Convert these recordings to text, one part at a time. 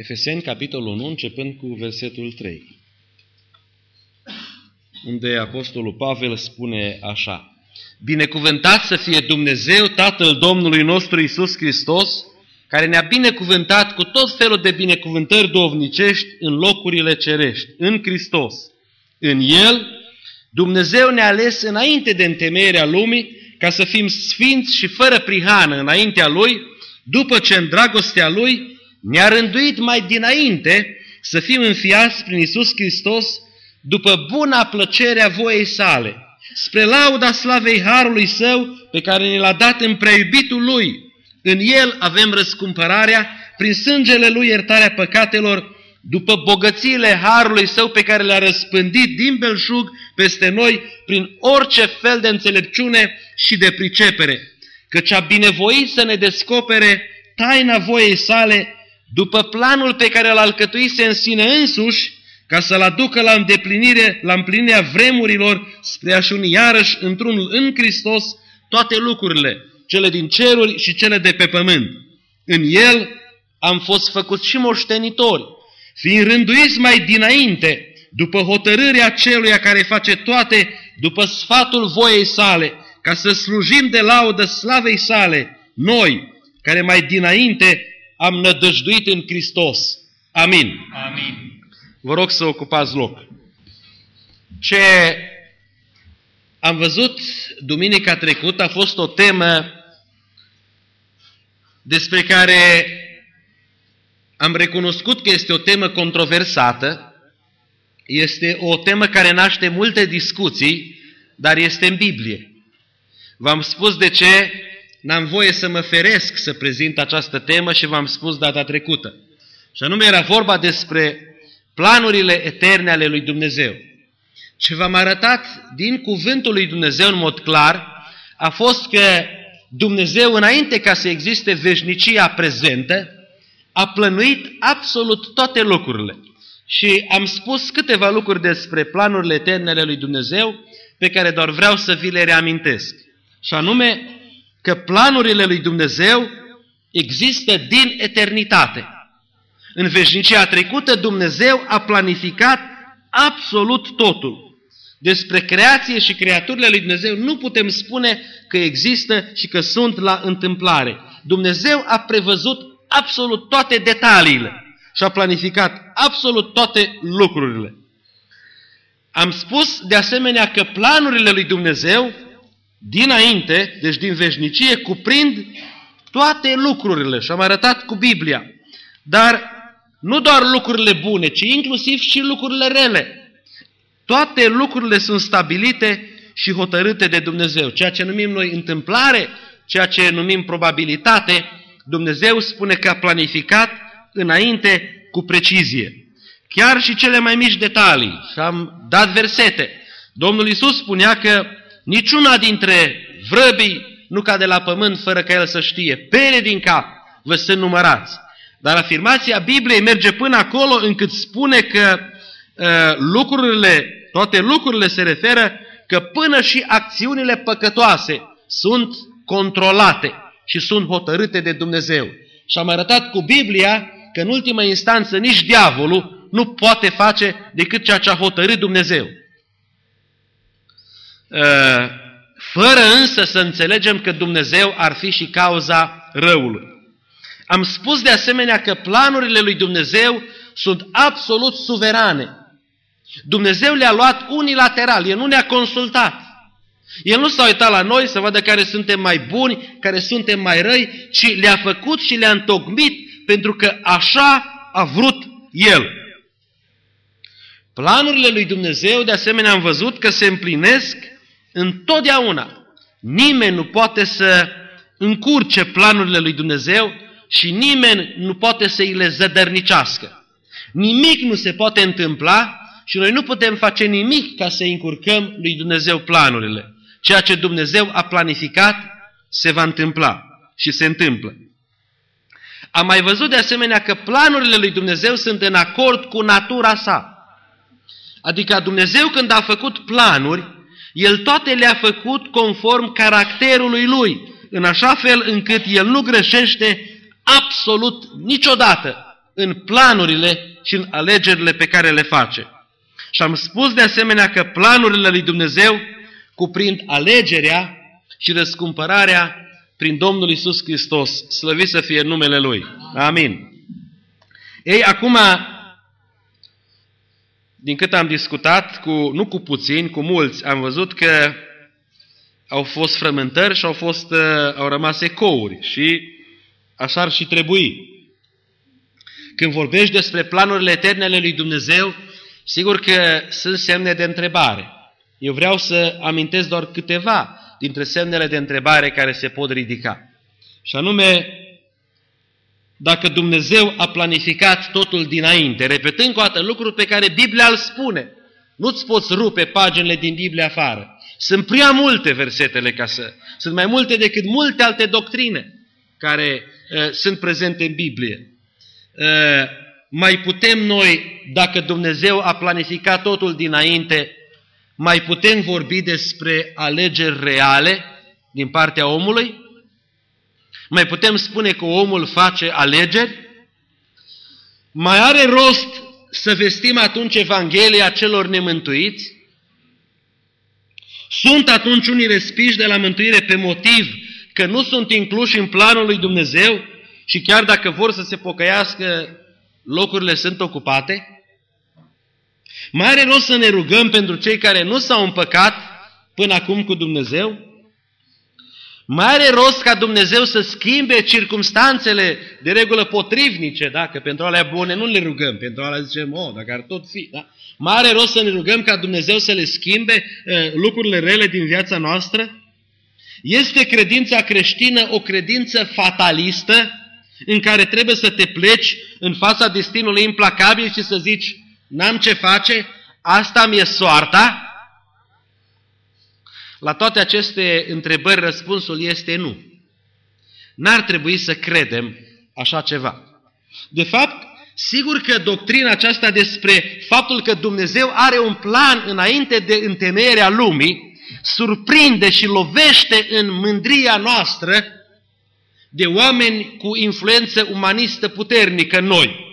Efeseni, capitolul 1, începând cu versetul 3, unde apostolul Pavel spune așa: Binecuvântat să fie Dumnezeu, Tatăl Domnului nostru Iisus Hristos, care ne-a binecuvântat cu tot felul de binecuvântări duhovnicești în locurile cerești, în Hristos. În El, Dumnezeu ne-a ales înainte de întemeierea lumii, ca să fim sfinți și fără prihană înaintea Lui, după ce în dragostea Lui ne-a rânduit mai dinainte să fim înfiați prin Iisus Hristos după buna plăcerea voiei sale, spre lauda slavei harului Său pe care ne l-a dat în preiubitul Lui. În El avem răscumpărarea, prin sângele Lui iertarea păcatelor, după bogățiile harului Său pe care le-a răspândit din belșug peste noi prin orice fel de înțelepciune și de pricepere, căci a binevoit să ne descopere taina voiei sale după planul pe care l-a alcătuise în sine însuși, ca să-l aducă la împlinirea vremurilor, spre a-și uni iarăși într-unul în Hristos toate lucrurile, cele din ceruri și cele de pe pământ. În El am fost făcuți și moștenitori, fiind rânduiți mai dinainte, după hotărârea Celuia care face toate, după sfatul voiei sale, ca să slujim de laudă slavei sale, noi, care mai dinainte am nădăjduit în Hristos. Amin. Amin. Vă rog să ocupați loc. Ce am văzut duminica trecută a fost o temă despre care am recunoscut că este o temă controversată, este o temă care naște multe discuții, dar este în Biblie. V-am spus de ce n-am voie să mă feresc să prezint această temă și v-am spus data trecută. Și anume era vorba despre planurile eterne ale lui Dumnezeu. Ce v-am arătat din cuvântul lui Dumnezeu în mod clar a fost că Dumnezeu, înainte ca să existe veșnicia prezentă, a plănuit absolut toate lucrurile. Și am spus câteva lucruri despre planurile eterne ale lui Dumnezeu, pe care doar vreau să vi le reamintesc. Și anume că planurile lui Dumnezeu există din eternitate. În veșnicia trecută, Dumnezeu a planificat absolut totul. Despre creație și creaturile lui Dumnezeu nu putem spune că există și că sunt la întâmplare. Dumnezeu a prevăzut absolut toate detaliile și a planificat absolut toate lucrurile. Am spus de asemenea că planurile lui Dumnezeu dinainte, deci din veșnicie, cuprind toate lucrurile și am arătat cu Biblia. Dar nu doar lucrurile bune, ci inclusiv și lucrurile rele. Toate lucrurile sunt stabilite și hotărâte de Dumnezeu. Ceea ce numim noi întâmplare, ceea ce numim probabilitate, Dumnezeu spune că a planificat înainte cu precizie. Chiar și cele mai mici detalii. Și am dat versete. Domnul Iisus spunea că niciuna dintre vrăbii nu cade la pământ fără ca El să știe. Pere din cap vă sunt numărați. Dar afirmația Bibliei merge până acolo încât spune că toate lucrurile se referă că până și acțiunile păcătoase sunt controlate și sunt hotărâte de Dumnezeu. Și am arătat cu Biblia că în ultimă instanță nici diavolul nu poate face decât ceea ce a hotărât Dumnezeu. Fără însă să înțelegem că Dumnezeu ar fi și cauza răului. Am spus de asemenea că planurile lui Dumnezeu sunt absolut suverane. Dumnezeu le-a luat unilateral, El nu ne-a consultat. El nu s-a uitat la noi să vadă care suntem mai buni, care suntem mai răi, ci le-a făcut și le-a întocmit pentru că așa a vrut El. Planurile lui Dumnezeu, de asemenea, am văzut că se împlinesc întotdeauna. Nimeni nu poate să încurce planurile lui Dumnezeu și nimeni nu poate să îi le zădărnicească. Nimic nu se poate întâmpla și noi nu putem face nimic ca să încurcăm lui Dumnezeu planurile. Ceea ce Dumnezeu a planificat se va întâmpla și se întâmplă. Am mai văzut de asemenea că planurile lui Dumnezeu sunt în acord cu natura sa. Adică Dumnezeu când a făcut planuri, El toate le-a făcut conform caracterului Lui, în așa fel încât El nu greșește absolut niciodată. în planurile și în alegerile pe care le face. Și am spus de asemenea că planurile lui Dumnezeu cuprind alegerea și răscumpărarea prin Domnul Iisus Hristos. Slăvit să fie numele Lui. Amin. Ei, acum, din cât am discutat, nu cu puțini, cu mulți, am văzut că au fost frământări și au rămas ecouri și așa ar și trebui. Când vorbești despre planurile eterne ale lui Dumnezeu, sigur că sunt semne de întrebare. Eu vreau să amintesc doar câteva dintre semnele de întrebare care se pot ridica. Și anume, dacă Dumnezeu a planificat totul dinainte, repetând încă o dată lucruri pe care Biblia îl spune, nu-ți poți rupe paginile din Biblie afară. Sunt prea multe versetele sunt mai multe decât multe alte doctrine care sunt prezente în Biblie. Mai putem noi, dacă Dumnezeu a planificat totul dinainte, mai putem vorbi despre alegeri reale din partea omului? Mai putem spune că omul face alegeri? Mai are rost să vestim atunci Evanghelia celor nemântuiți? Sunt atunci unii respiși de la mântuire pe motiv că nu sunt incluși în planul lui Dumnezeu și chiar dacă vor să se pocăiască, locurile sunt ocupate? Mai are rost să ne rugăm pentru cei care nu s-au împăcat până acum cu Dumnezeu? Mai are rost ca Dumnezeu să schimbe circumstanțele de regulă potrivnice, da? Că pentru alea bune nu le rugăm, pentru alea zicem, dacă ar tot fi, da? Mai are rost să ne rugăm ca Dumnezeu să le schimbe lucrurile rele din viața noastră? Este credința creștină o credință fatalistă în care trebuie să te pleci în fața destinului implacabil și să zici, n-am ce face, asta mi-e soarta? La toate aceste întrebări răspunsul este nu. N-ar trebui să credem așa ceva. De fapt, sigur că doctrina aceasta despre faptul că Dumnezeu are un plan înainte de întemeierea lumii surprinde și lovește în mândria noastră de oameni cu influență umanistă puternică în noi.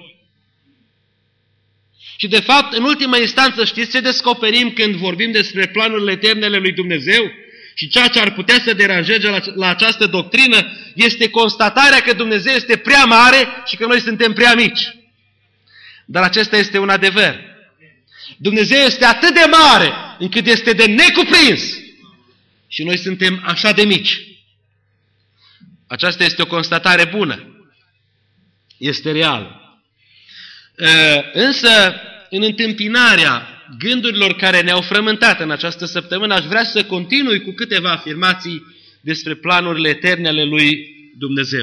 Și de fapt, în ultima instanță, știți ce descoperim când vorbim despre planurile eterne ale lui Dumnezeu? Și ceea ce ar putea să deranjeze la această doctrină este constatarea că Dumnezeu este prea mare și că noi suntem prea mici. Dar acesta este un adevăr. Dumnezeu este atât de mare încât este de necuprins și noi suntem așa de mici. Aceasta este o constatare bună. Este reală. Însă, în întâmpinarea gândurilor care ne-au frământat în această săptămână, aș vrea să continui cu câteva afirmații despre planurile eterne ale lui Dumnezeu.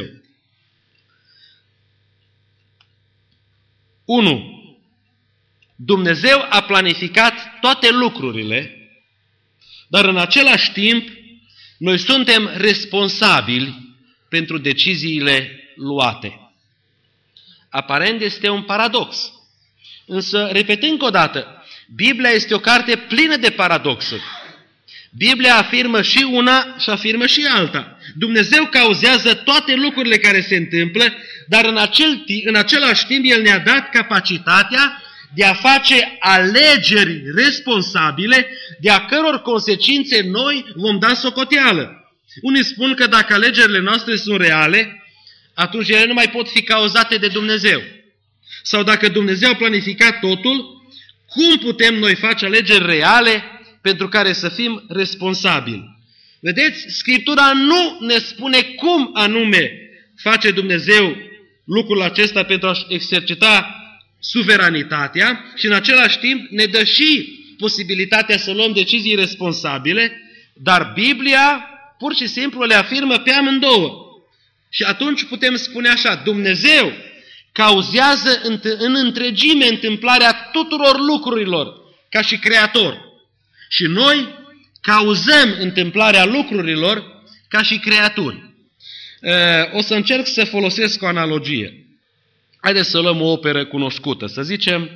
1. Dumnezeu a planificat toate lucrurile, dar în același timp noi suntem responsabili pentru deciziile luate. Aparent este un paradox. Însă, repet încă o dată, Biblia este o carte plină de paradoxuri. Biblia afirmă și una și afirmă și alta. Dumnezeu cauzează toate lucrurile care se întâmplă, dar în același timp El ne-a dat capacitatea de a face alegeri responsabile, de a căror consecințe noi vom da socoteală. Unii spun că dacă alegerile noastre sunt reale, atunci ele nu mai pot fi cauzate de Dumnezeu. Sau dacă Dumnezeu a planificat totul, cum putem noi face alegeri reale pentru care să fim responsabili? Vedeți, Scriptura nu ne spune cum anume face Dumnezeu lucrul acesta pentru a-și exercita suveranitatea și în același timp ne dă și posibilitatea să luăm decizii responsabile, dar Biblia pur și simplu le afirmă pe amândouă. Și atunci putem spune așa, Dumnezeu cauzează în întregime întâmplarea tuturor lucrurilor ca și creator. Și noi cauzăm întâmplarea lucrurilor ca și creaturi. O să încerc să folosesc o analogie. Haideți să luăm o operă cunoscută, să zicem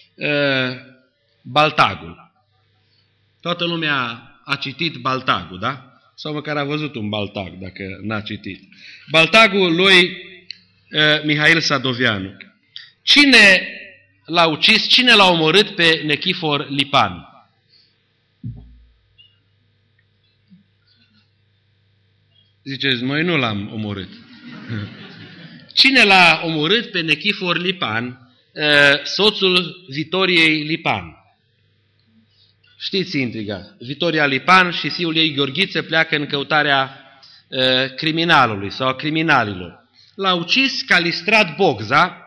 Baltagul. Toată lumea a citit Baltagul, da? Sau măcar a văzut un Baltag, dacă n-a citit. Baltagul lui Mihail Sadoveanu. Cine l-a ucis, cine l-a omorât pe Nechifor Lipan? Ziceți, noi nu l-am omorât. Cine l-a omorât pe Nechifor Lipan, soțul Vitoriei Lipan? Știți intriga. Vitoria Lipan și fiul ei Gheorghiță pleacă în căutarea criminalului sau a criminalilor. L-a ucis Calistrat Bogza,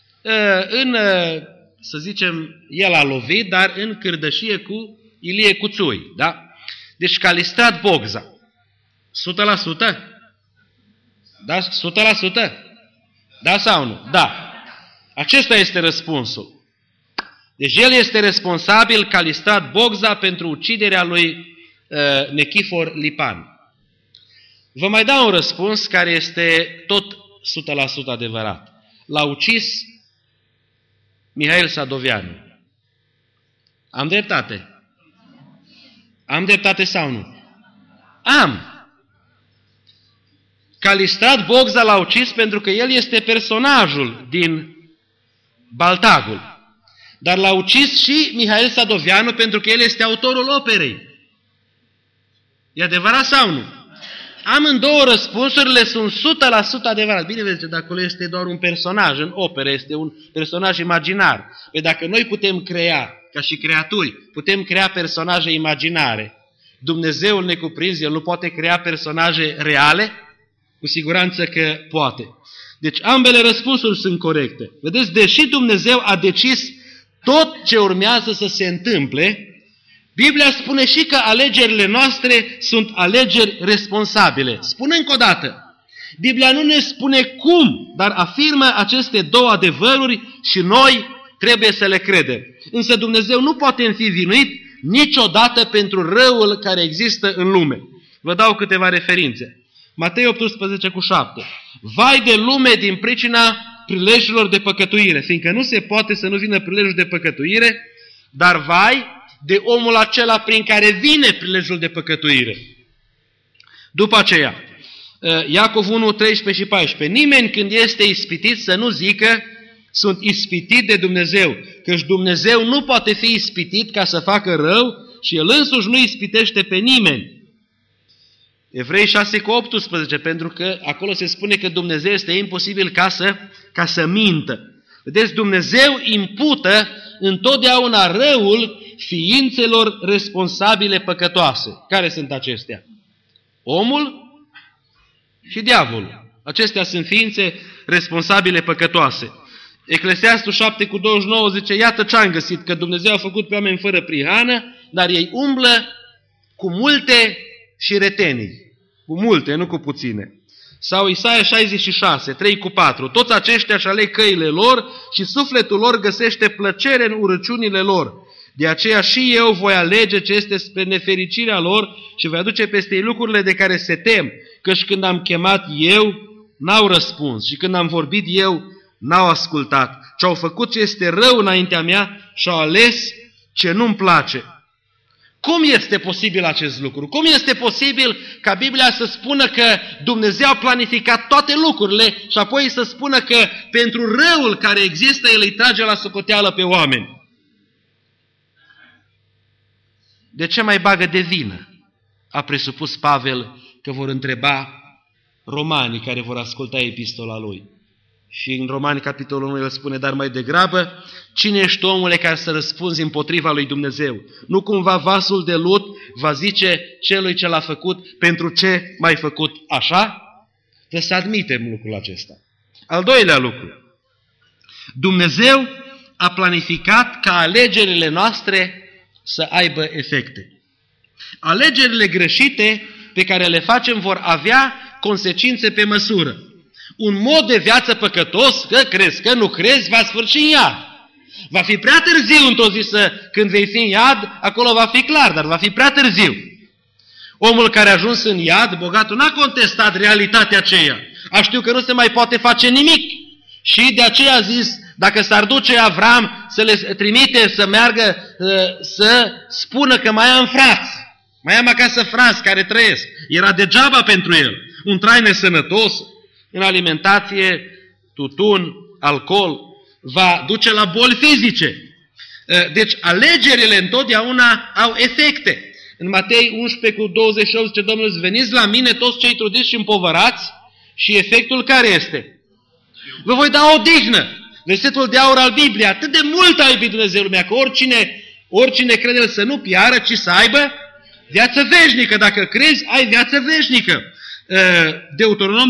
să zicem, el a lovit, dar în cârdășie cu Ilie Cuțui. Da? Deci Calistrat Bogza. 100%? Da? 100%? Da sau nu? Da. Acesta este răspunsul. Deci el este responsabil, Calistrat Bogza, pentru uciderea lui Nechifor Lipan. Vă mai dau un răspuns care este tot 100% adevărat. L-a ucis Mihail Sadoveanu. Am dreptate? Am dreptate sau nu? Am! Calistrat Bogza l-a ucis pentru că el este personajul din Baltagul. Dar l-a ucis și Mihail Sadoveanu pentru că el este autorul operei. E adevărat sau nu? Amândouă răspunsurile sunt 100% adevărat. Bine vedeți, dacă acolo este doar un personaj în operă, este un personaj imaginar. Păi dacă noi putem crea, ca și creaturi, putem crea personaje imaginare, Dumnezeul necuprins, El nu poate crea personaje reale? Cu siguranță că poate. Deci ambele răspunsuri sunt corecte. Vedeți, deși Dumnezeu a decis tot ce urmează să se întâmple, Biblia spune și că alegerile noastre sunt alegeri responsabile. Spun încă o dată, Biblia nu ne spune cum, dar afirmă aceste două adevăruri și noi trebuie să le credem. Însă Dumnezeu nu poate fi vinuit niciodată pentru răul care există în lume. Vă dau câteva referințe. Matei 18:7. Vai de lume din pricina prilejurilor de păcătuire, fiindcă nu se poate să nu vină prilejul de păcătuire, dar vai de omul acela prin care vine prilejul de păcătuire. După aceea, Iacov 1:13-14. Nimeni când este ispitit să nu zică sunt ispitit de Dumnezeu, căci Dumnezeu nu poate fi ispitit ca să facă rău și El însuși nu ispitește pe nimeni. Evrei 6:18, pentru că acolo se spune că Dumnezeu este imposibil ca să mintă. Vedeți, Dumnezeu impută întotdeauna răul ființelor responsabile păcătoase. Care sunt acestea? Omul și diavolul. Acestea sunt ființe responsabile păcătoase. Eclesiastul 7:29 zice, iată ce-am găsit, că Dumnezeu a făcut pe oameni fără prihană, dar ei umblă cu multe și retenii. Cu multe, nu cu puține. Sau Isaia 66:3-4. Toți aceștia își aleg căile lor și sufletul lor găsește plăcere în urăciunile lor. De aceea și eu voi alege ce este spre nefericirea lor și voi aduce peste ei lucrurile de care se tem, căci când am chemat eu, n-au răspuns și când am vorbit eu, n-au ascultat. Ce au făcut ce este rău înaintea mea și au ales ce nu-mi place. Cum este posibil acest lucru? Cum este posibil ca Biblia să spună că Dumnezeu a planificat toate lucrurile și apoi să spună că pentru răul care există El îi trage la socoteală pe oameni? De ce mai bagă de vină? A presupus Pavel că vor întreba romanii care vor asculta epistola lui. Și în Romani, capitolul 1, el spune, dar mai degrabă, cine ești omule care să răspunzi împotriva lui Dumnezeu? Nu cumva vasul de lut va zice celui ce l-a făcut, pentru ce m-ai făcut așa? Trebuie să admitem lucrul acesta. Al doilea lucru. Dumnezeu a planificat ca alegerile noastre să aibă efecte. Alegerile greșite pe care le facem vor avea consecințe pe măsură. Un mod de viață păcătos, că crezi, că nu crezi, va sfârși în iad. Va fi prea târziu într-o zi când vei fi în iad, acolo va fi clar, dar va fi prea târziu. Omul care a ajuns în iad, bogatul, n-a contestat realitatea aceea. A știut că nu se mai poate face nimic. Și de aceea a zis, dacă s-ar duce Avram să le trimite să meargă, să spună că mai am frați, mai am acasă frați care trăiesc. Era degeaba pentru el. Un trai nesănătos, în alimentație, tutun, alcool, va duce la boli fizice. Deci alegerile întotdeauna au efecte. În Matei 11:28 zice Domnul: veniți la mine toți cei trudiți și împovărați, și efectul care este? Vă voi da odihnă. Versetul de aur al Bibliei: atât de mult a iubit Dumnezeu lumea, că oricine crede El să nu piară, ci să aibă viață veșnică. Dacă crezi, ai viață veșnică. Deuteronom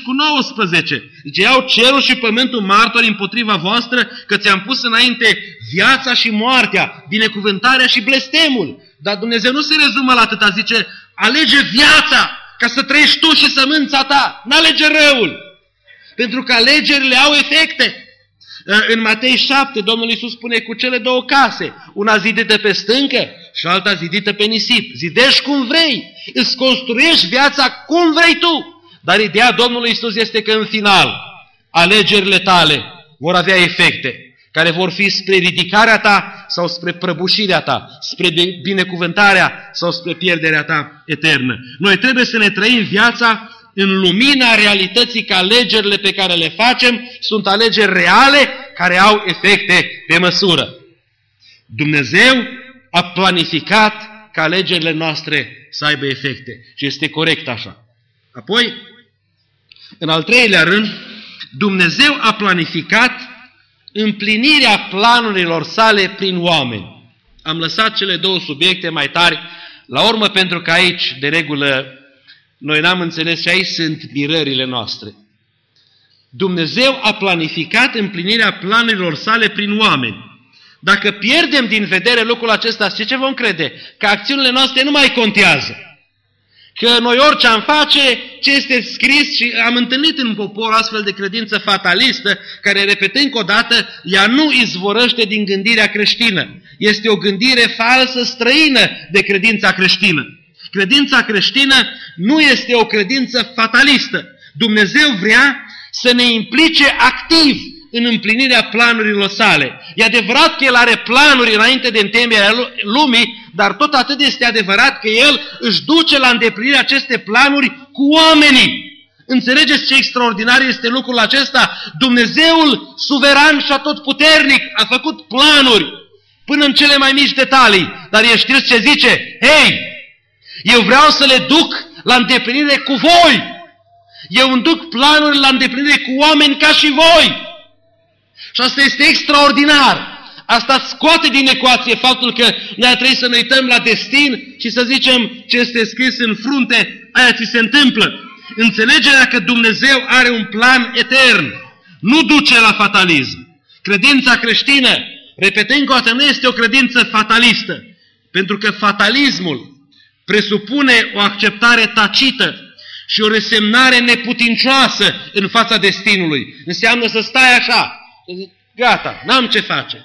30:19. Zice: iau cerul și pământul martori împotriva voastră, că ți-am pus înainte viața și moartea, binecuvântarea și blestemul. Dar Dumnezeu nu se rezumă la atâta, zice: alege viața ca să trăiești tu și sămânța ta, n-alege răul. Pentru că alegerile au efecte. În Matei 7, Domnul Iisus spune: cu cele două case, una zidită pe stâncă și alta zidită pe nisip. Zidești cum vrei, îți construiești viața cum vrei tu. Dar ideea Domnului Iisus este că în final, alegerile tale vor avea efecte care vor fi spre ridicarea ta sau spre prăbușirea ta, spre binecuvântarea sau spre pierderea ta eternă. Noi trebuie să ne trăim viața în lumina realității că alegerile pe care le facem sunt alegeri reale care au efecte pe măsură. Dumnezeu a planificat ca alegerile noastre să aibă efecte și este corect așa. Apoi, în al treilea rând, Dumnezeu a planificat împlinirea planurilor sale prin oameni. Am lăsat cele două subiecte mai tari la urmă pentru că aici, de regulă, noi n-am înțeles și aici sunt mirările noastre. Dumnezeu a planificat împlinirea planurilor sale prin oameni. Dacă pierdem din vedere lucrul acesta, ce vom crede? Că acțiunile noastre nu mai contează. Că noi orice am face, ce este scris, și am întâlnit în popor astfel de credință fatalistă, care, repet încă o dată, ea nu izvorăște din gândirea creștină. Este o gândire falsă, străină de credința creștină. Credința creștină nu este o credință fatalistă. Dumnezeu vrea să ne implice activ în împlinirea planurilor sale. E adevărat că El are planuri înainte de întemeierea lumii, dar tot atât este adevărat că El își duce la îndeplinire aceste planuri cu oamenii. Înțelegeți ce extraordinar este lucrul acesta? Dumnezeul suveran și atotputernic a făcut planuri până în cele mai mici detalii. Dar știți ce zice? Hei, eu vreau să le duc la îndeplinire cu voi. Eu îmi duc planurile la îndeplinire cu oameni ca și voi. Și asta este extraordinar. Asta scoate din ecuație faptul că noi trebuie să ne uităm la destin și să zicem ce este scris în frunte, aia ți se întâmplă. Înțelegerea că Dumnezeu are un plan etern nu duce la fatalism. Credința creștină, repetând o dată, nu este o credință fatalistă, pentru că fatalismul presupune o acceptare tacită și o resemnare neputincioasă în fața destinului. Înseamnă să stai așa, gata, n-am ce face.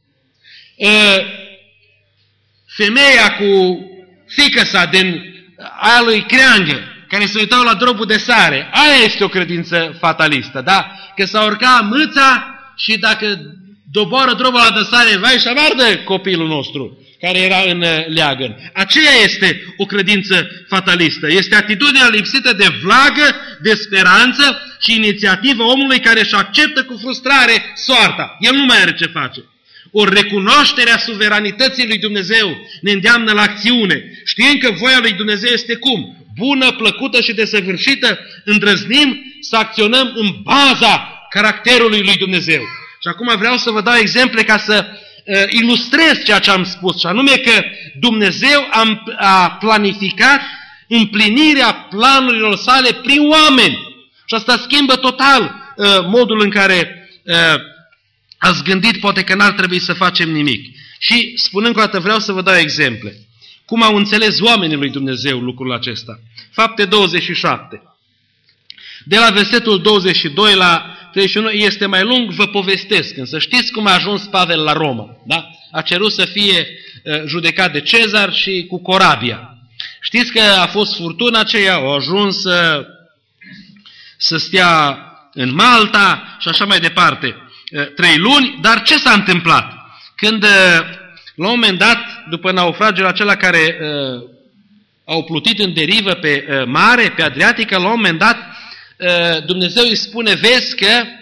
Femeia cu fiică-sa din aia lui Creangă, care se uitau la drobul de sare, aia este o credință fatalistă, da? Că s-a urcat mâța și dacă doboară drobul la de sare, vai și amardă copilul nostru care era în leagăn. Aceea este o credință fatalistă. Este atitudinea lipsită de vlagă, de speranță și inițiativă omului care își acceptă cu frustrare soarta. El nu mai are ce face. O recunoaștere a suveranității lui Dumnezeu ne îndeamnă la acțiune. Știind că voia lui Dumnezeu este cum? Bună, plăcută și desăvârșită, îndrăznim să acționăm în baza caracterului lui Dumnezeu. Și acum vreau să vă dau exemple ca să ilustrez ceea ce am spus, și anume că Dumnezeu a planificat împlinirea planurilor sale prin oameni. Și asta schimbă total modul în care ați gândit, poate că n-ar trebui să facem nimic. Și spunând că o dată vreau să vă dau exemple. Cum au înțeles oamenii lui Dumnezeu lucrul acesta? Fapte 27. De la versetul 22 la 31 este mai lung, vă povestesc. Însă știți cum a ajuns Pavel la Roma. Da? A cerut să fie judecat de Cezar și cu corabia. Știți că a fost furtuna aceea, au ajuns să stea în Malta și așa mai departe. 3 luni, dar ce s-a întâmplat? Când, la un moment dat, după naufragiul acela care au plutit în derivă pe mare, pe Adriatică, la un moment dat, Dumnezeu îi spune, vezi că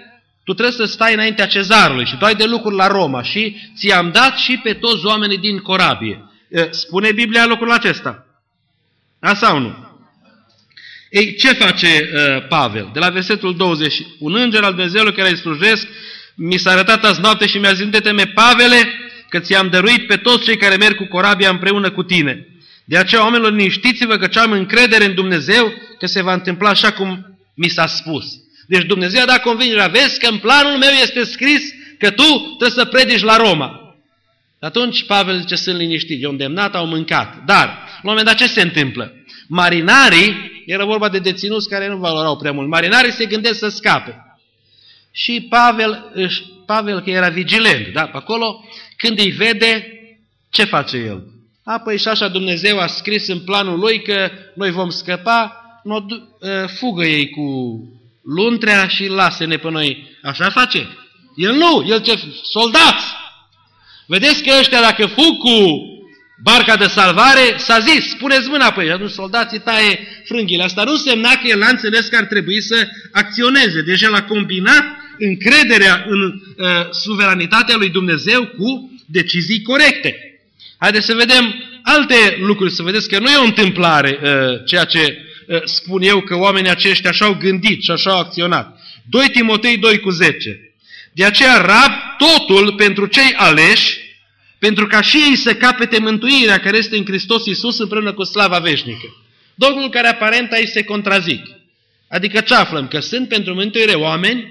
tu trebuie să stai înaintea cezarului și tu ai de lucruri la Roma și ți-am dat și pe toți oamenii din corabie. Spune Biblia lucrul acesta? Da sau nu? Ei, ce face Pavel? De la versetul 20. Un înger al Dumnezeului care îi slujesc mi s-a arătat azi noapte și mi-a zis: nu te teme, Pavele, că ți-am dăruit pe toți cei care merg cu corabia împreună cu tine. De aceea, oamenilor, liniștiți-vă că am încredere în Dumnezeu că se va întâmpla așa cum mi s-a spus. Deci Dumnezeu a dat convingerea: vezi că în planul meu este scris că tu trebuie să predici la Roma. Atunci Pavel zice: sunt liniștit, eu îndemnat, au mâncat. Dar, la un moment dat, ce se întâmplă? Marinarii, era vorba de deținuți care nu valorau prea mult, marinarii se gândesc să scape. Și Pavel, că era vigilent, da? Pe acolo, când îi vede, ce face el? Păi și așa Dumnezeu a scris în planul lui că noi vom scăpa, fugă ei cu luntrea și lasă-ne pe noi. Așa face? El nu, el ce? Soldați! Vedeți că ăștia dacă fug cu barca de salvare, s-a zis, puneți mâna pe ei. Atunci soldații taie frânghile. Asta nu însemna că el a înțeles că ar trebui să acționeze. Deci el a combinat încrederea în suveranitatea lui Dumnezeu cu decizii corecte. Haideți să vedem alte lucruri, să vedeți că nu e o întâmplare ceea ce spun eu, că oamenii aceștia așa au gândit și așa au acționat. 2 Timotei 2:10. De aceea rab totul pentru cei aleși, pentru ca și ei să capete mântuirea care este în Hristos Iisus împreună cu slava veșnică. Domnul care aparent aici se contrazic. Adică ce aflăm? Că sunt pentru mântuire oameni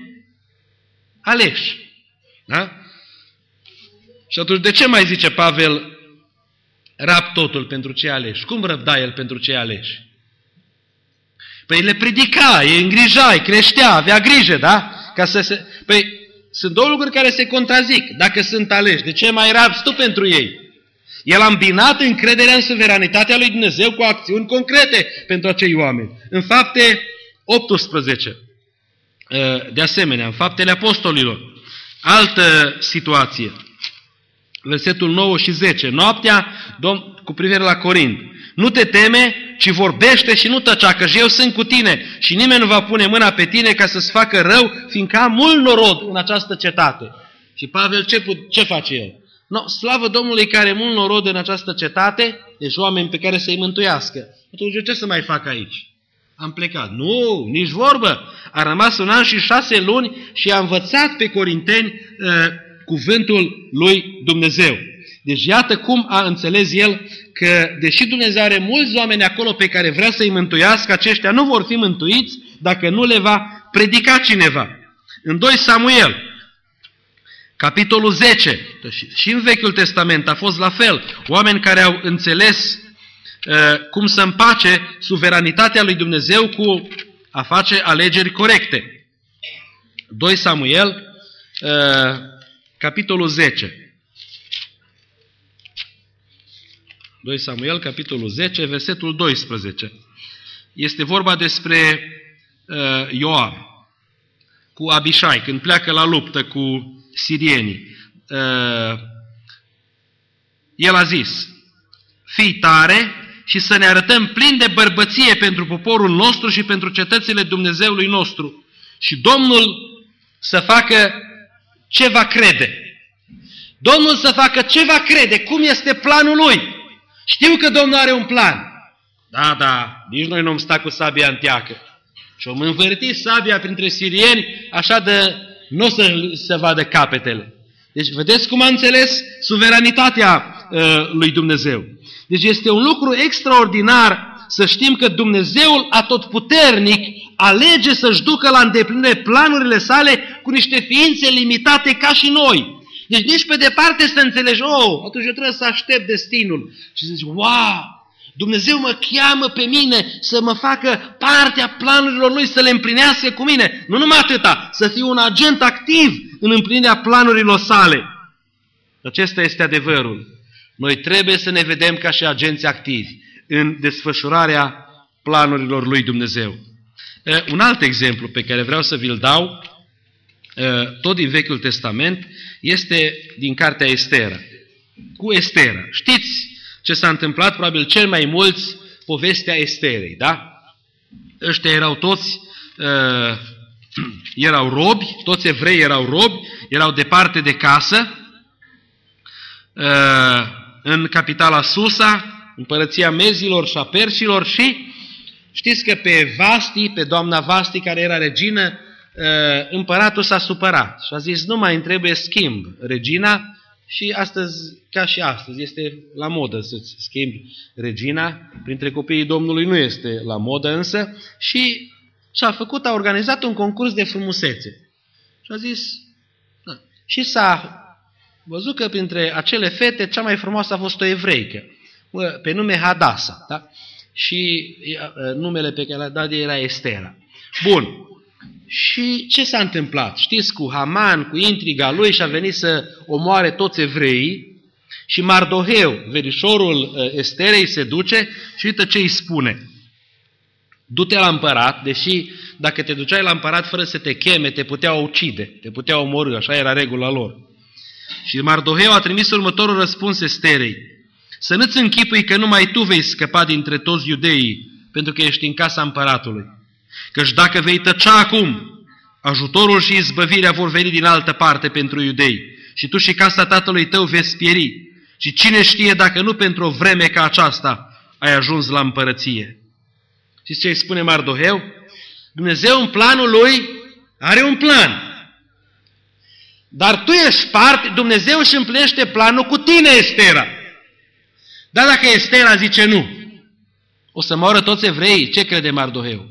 aleși. Da? Și atunci de ce mai zice Pavel rab totul pentru cei aleși? Cum răbda el pentru cei aleși? Păi le predica, îi îngrija, îi creștea, avea grijă, da? Păi sunt două lucruri care se contrazic. Dacă sunt aleși, de ce mai rabzi tu pentru ei? El a îmbinat încrederea în suveranitatea lui Dumnezeu cu acțiuni concrete pentru acei oameni. În Fapte 18, de asemenea, în Faptele Apostolilor, altă situație. Versetul 9 și 10. Noaptea, cu privire la Corint. Nu te teme, ci vorbește și nu tăcea, că eu sunt cu tine și nimeni nu va pune mâna pe tine ca să-ți facă rău, fiindcă am mult norod în această cetate. Și Pavel ce face el? No, slavă Domnului care are mult norod în această cetate, deci oameni pe care să-i mântuiască. Atunci eu ce să mai fac aici? Am plecat. Nu, nici vorbă. A rămas 1 an și 6 luni și a învățat pe corinteni cuvântul lui Dumnezeu. Deci iată cum a înțeles el că, deși Dumnezeu are mulți oameni acolo pe care vrea să-i mântuiască, aceștia nu vor fi mântuiți dacă nu le va predica cineva. În 2 Samuel, capitolul 10, și în Vechiul Testament a fost la fel, oameni care au înțeles cum să împace suveranitatea lui Dumnezeu cu a face alegeri corecte. 2 Samuel, capitolul 10. 2 Samuel, capitolul 10, versetul 12. Este vorba despre Ioab cu Abișai, când pleacă la luptă cu sirienii. El a zis: fii tare și să ne arătăm plini de bărbăție pentru poporul nostru și pentru cetățile Dumnezeului nostru. Și Domnul să facă ce va crede. Domnul să facă ce va crede, cum este planul lui. Știu că Domnul are un plan. Da, nici noi nu am stat cu sabia în teacă. Și am învârtit sabia printre sirieni, așa de nu o să se vadă capetele. Deci vedeți cum a înțeles suveranitatea lui Dumnezeu. Deci este un lucru extraordinar să știm că Dumnezeul atotputernic alege să-și ducă la îndeplinire planurile sale cu niște ființe limitate ca și noi. Deci nici pe departe să înțelegi, atunci eu trebuie să aștept destinul. Și să zici, wow, Dumnezeu mă cheamă pe mine să mă facă partea planurilor Lui, să le împlinească cu mine. Nu numai atâta, să fiu un agent activ în împlinirea planurilor sale. Acesta este adevărul. Noi trebuie să ne vedem ca și agenți activi în desfășurarea planurilor lui Dumnezeu. Un alt exemplu pe care vreau să vi-l dau, tot din Vechiul Testament, este din cartea Estera. Cu Estera. Știți ce s-a întâmplat? Probabil cel mai mulți povestea Esterei, da? Ăștia erau toți erau robi, toți evrei erau robi, erau departe de casă, în capitala Susa, împărăția Mezilor și a Persilor, și știți că pe Vasti, pe doamna Vasti, care era regină, împăratul s-a supărat și a zis: nu mai îmi trebuie schimb regina. Și astăzi, ca și astăzi, este la modă să-ți schimbi regina. Printre copiii Domnului nu este la modă însă. Și ce-a făcut? A organizat un concurs de frumusețe. Și a zis... Da. Și s-a văzut că printre acele fete cea mai frumoasă a fost o evreică, pe nume Hadasa. Da? Și numele pe care l-a dat era Estera. Bun. Și ce s-a întâmplat? Știți, cu Haman, cu intriga lui, și-a venit să omoare toți evreii, și Mardoheu, verișorul Esterei, se duce și uite ce îi spune. Du-te la împărat, deși dacă te duceai la împărat fără să te cheme, te puteau ucide, te puteau omorî, așa era regula lor. Și Mardoheu a trimis următorul răspuns Esterei: să nu-ți închipui că numai tu vei scăpa dintre toți iudeii, pentru că ești în casa împăratului. Căci dacă vei tăcea acum, ajutorul și izbăvirea vor veni din altă parte pentru iudei, și tu și casa tatălui tău veți pieri. Și cine știe dacă nu pentru o vreme ca aceasta ai ajuns la împărăție. Știți ce îi spune Mardoheu? Dumnezeu în planul lui are un plan. Dar tu ești parte, Dumnezeu își împlinește planul cu tine, Estera. Dar dacă Estera zice nu, o să moară toți evreii. Ce crede Mardoheu?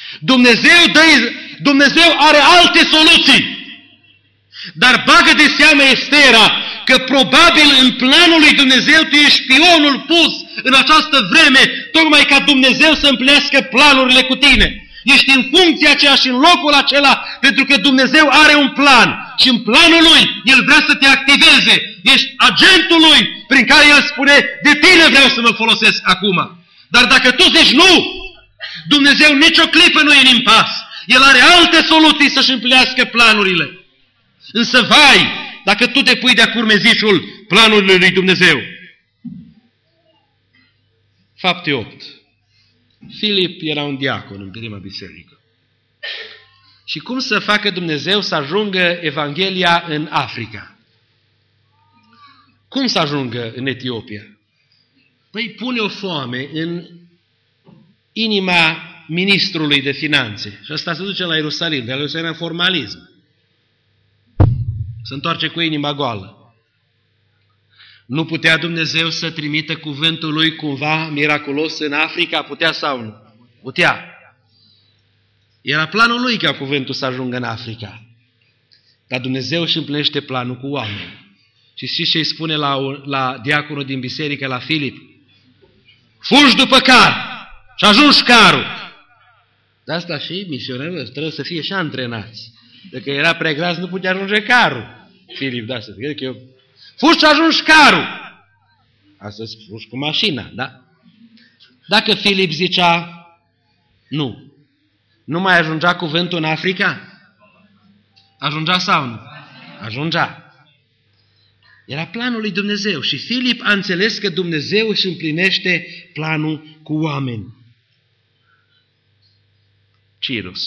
Dumnezeu are alte soluții. Dar bagă de seamă, Estera, că probabil în planul lui Dumnezeu tu ești pionul pus în această vreme, tocmai ca Dumnezeu să împlinească planurile cu tine. Ești în funcția aceea și în locul acela, pentru că Dumnezeu are un plan. Și în planul lui, El vrea să te activeze. Ești agentul lui, prin care El spune: de tine vreau să mă folosesc acum. Dar dacă tu zici nu, Dumnezeu nicio clipă nu e în impas. El are alte soluții să-și împlinească planurile. Însă, vai, dacă tu te pui de-a curmeziciul planului lui Dumnezeu. Fapte 8. Filip era un diacon în prima biserică. Și cum să facă Dumnezeu să ajungă Evanghelia în Africa? Cum să ajungă în Etiopia? Păi pune o foame în inima ministrului de finanțe. Și ăsta se duce la Ierusalim, de la Ierusalim formalism. Se întoarce cu inima goală. Nu putea Dumnezeu să trimită cuvântul lui cumva miraculos în Africa? Putea sau nu? Putea. Era planul lui ca cuvântul să ajungă în Africa. Dar Dumnezeu își împlinește planul cu oameni. Și știți ce îi spune la diaconul din biserică, la Filip? Fugi după car și ajungi carul. De asta și misionarii trebuie să fie și antrenați. Dacă era prea gras, nu putea ajunge carul. Filip, da, să cred că eu... Fugi și ajungi carul. Astăzi fugi cu mașina, da? Dacă Filip zicea nu, nu mai ajungea cuvântul în Africa? Ajungea sau nu? Ajungea. Era planul lui Dumnezeu și Filip a înțeles că Dumnezeu își împlinește planul cu oameni. Cirus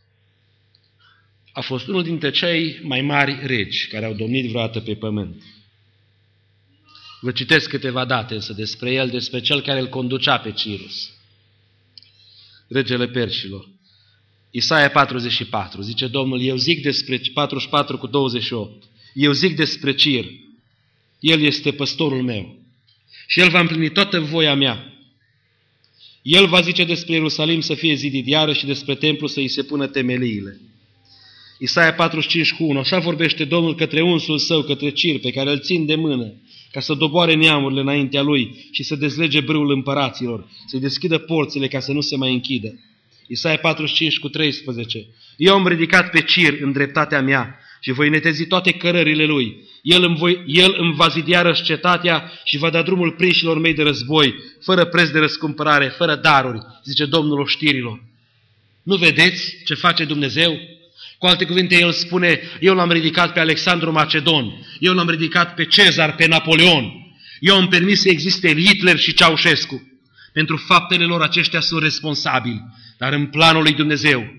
a fost unul dintre cei mai mari regi care au domnit vreodată pe pământ. Vă citesc câteva date însă despre el, despre cel care îl conducea pe Cirus, regele Persilor. Isaia 44, zice Domnul: eu zic despre 44:28, eu zic despre Cir, el este păstorul meu și el va împlini toată voia mea. El va zice despre Ierusalim să fie zidit iarăși și despre templu să îi se pună temeliile. Isaia 45:1, așa vorbește Domnul către unsul său, către Cir, pe care îl țin de mână, ca să doboare neamurile înaintea lui și să dezlege brâul împăraților, să-i deschidă porțile ca să nu se mai închidă. Isaia 45:13, eu am ridicat pe Cir în dreptatea mea și voi netezi toate cărările lui. El îmi va zidi iarăși cetatea și va da drumul prinșilor mei de război, fără preț de răscumpărare, fără daruri, zice Domnul oștirilor. Nu vedeți ce face Dumnezeu? Cu alte cuvinte, El spune: eu l-am ridicat pe Alexandru Macedon, eu l-am ridicat pe Cezar, pe Napoleon, eu am permis să existe Hitler și Ceaușescu. Pentru faptele lor aceștia sunt responsabili, dar în planul lui Dumnezeu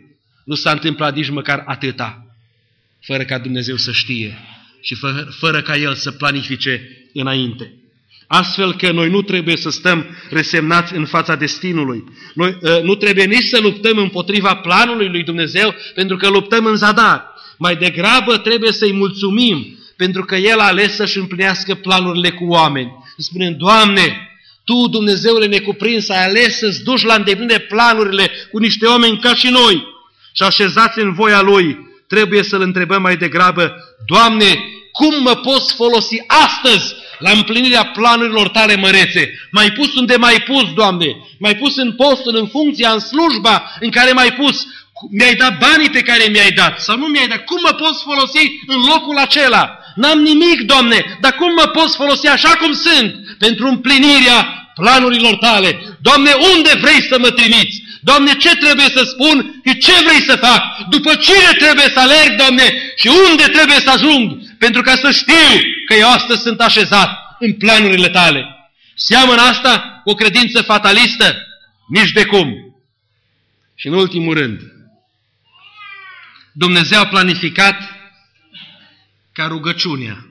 nu s-a întâmplat nici măcar atâta, fără ca Dumnezeu să știe și fără ca El să planifice înainte. Astfel că noi nu trebuie să stăm resemnați în fața destinului. Noi nu trebuie nici să luptăm împotriva planului lui Dumnezeu, pentru că luptăm în zadar. Mai degrabă trebuie să-i mulțumim, pentru că El a ales să-și împlinească planurile cu oameni. Spunem, Doamne, Tu, Dumnezeule necuprins, ai ales să-ți duci la îndeplinire planurile cu niște oameni ca și noi și așezați în voia Lui. Trebuie să-L întrebăm mai degrabă, Doamne, cum mă poți folosi astăzi la împlinirea planurilor Tale mărețe? M-ai pus unde m-ai pus, Doamne, m-ai pus în postul, în funcția, în slujba în care m-ai pus, mi-ai dat banii pe care mi-ai dat sau nu mi-ai dat, cum mă poți folosi în locul acela? N-am nimic, Doamne, dar cum mă poți folosi așa cum sunt pentru împlinirea planurilor Tale? Doamne, unde vrei să mă trimiți? Doamne, ce trebuie să spun și ce vrei să fac? După cine trebuie să alerg, Doamne, și unde trebuie să ajung? Pentru ca să știu că eu astăzi sunt așezat în planurile Tale. Seamănă asta cu o credință fatalistă? Nici de cum. Și în ultimul rând, Dumnezeu a planificat ca rugăciunea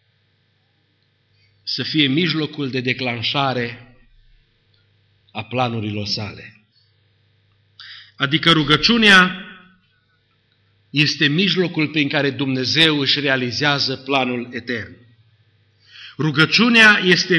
să fie mijlocul de declanșare a planurilor Sale. Adică rugăciunea este mijlocul prin care Dumnezeu își realizează planul etern. Rugăciunea este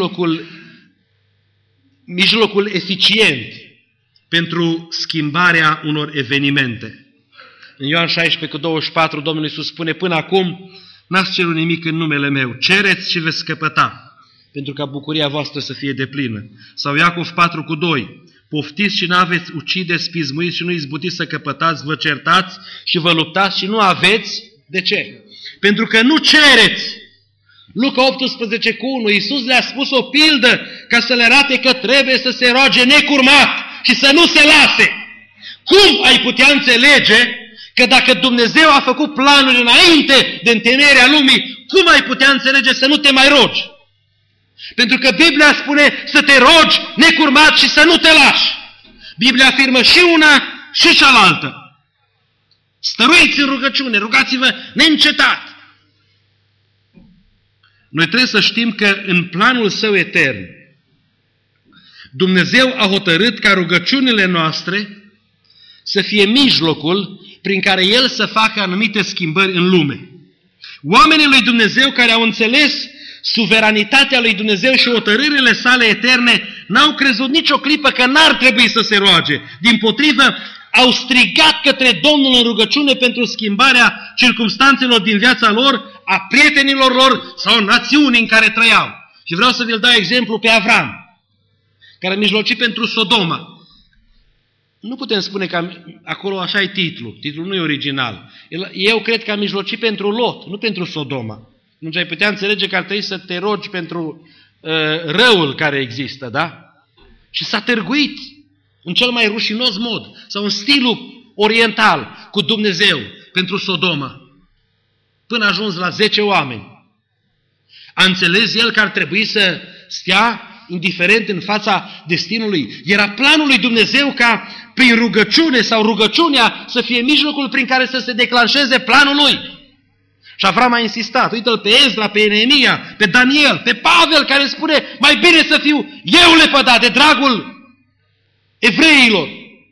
mijlocul eficient pentru schimbarea unor evenimente. În Ioan 16:24 Domnul Iisus spune, până acum n-ați cerut nimic în numele meu, cereți și veți căpăta, pentru ca bucuria voastră să fie deplină. Sau Iacov 4:2, poftiți și n-aveți, ucideți, pismuiți și nu izbutiți să căpătați, vă certați și vă luptați și nu aveți. De ce? Pentru că nu cereți. Luca 18:1, Iisus le-a spus o pildă ca să le arate că trebuie să se roage necurmat și să nu se lase. Cum ai putea înțelege că dacă Dumnezeu a făcut planuri înainte de întemeierea lumii, cum ai putea înțelege să nu te mai rogi? Pentru că Biblia spune să te rogi necurmat și să nu te lași. Biblia afirmă și una și cealaltă. Stăruiți în rugăciune, rugați-vă neîncetat. Noi trebuie să știm că în planul Său etern, Dumnezeu a hotărât ca rugăciunile noastre să fie mijlocul prin care El să facă anumite schimbări în lume. Oamenii lui Dumnezeu care au înțeles suveranitatea lui Dumnezeu și hotărârile Sale eterne n-au crezut nicio clipă că n-ar trebui să se roage. Dimpotrivă, au strigat către Domnul în rugăciune pentru schimbarea circumstanțelor din viața lor, a prietenilor lor sau națiunii în care trăiau. Și vreau să vi-l dau exemplu pe Avram, care a mijlocit pentru Sodoma. Nu putem spune că acolo așa e titlul. Titlul nu e original. Eu cred că a mijlocit pentru Lot, nu pentru Sodoma. Nu ai putea înțelege că ar trebui să te rogi pentru răul care există, da? Și s-a târguit în cel mai rușinos mod, sau în stilul oriental, cu Dumnezeu, pentru Sodoma, până a ajuns la 10 oameni. A înțeles el că ar trebui să stea indiferent în fața destinului. Era planul lui Dumnezeu ca prin rugăciune sau rugăciunea să fie mijlocul prin care să se declanșeze planul lui. Și Avram a insistat. Uită-l pe Ezra, pe Neemia, pe Daniel, pe Pavel, care spune, mai bine să fiu eu lepădat de dragul evreilor.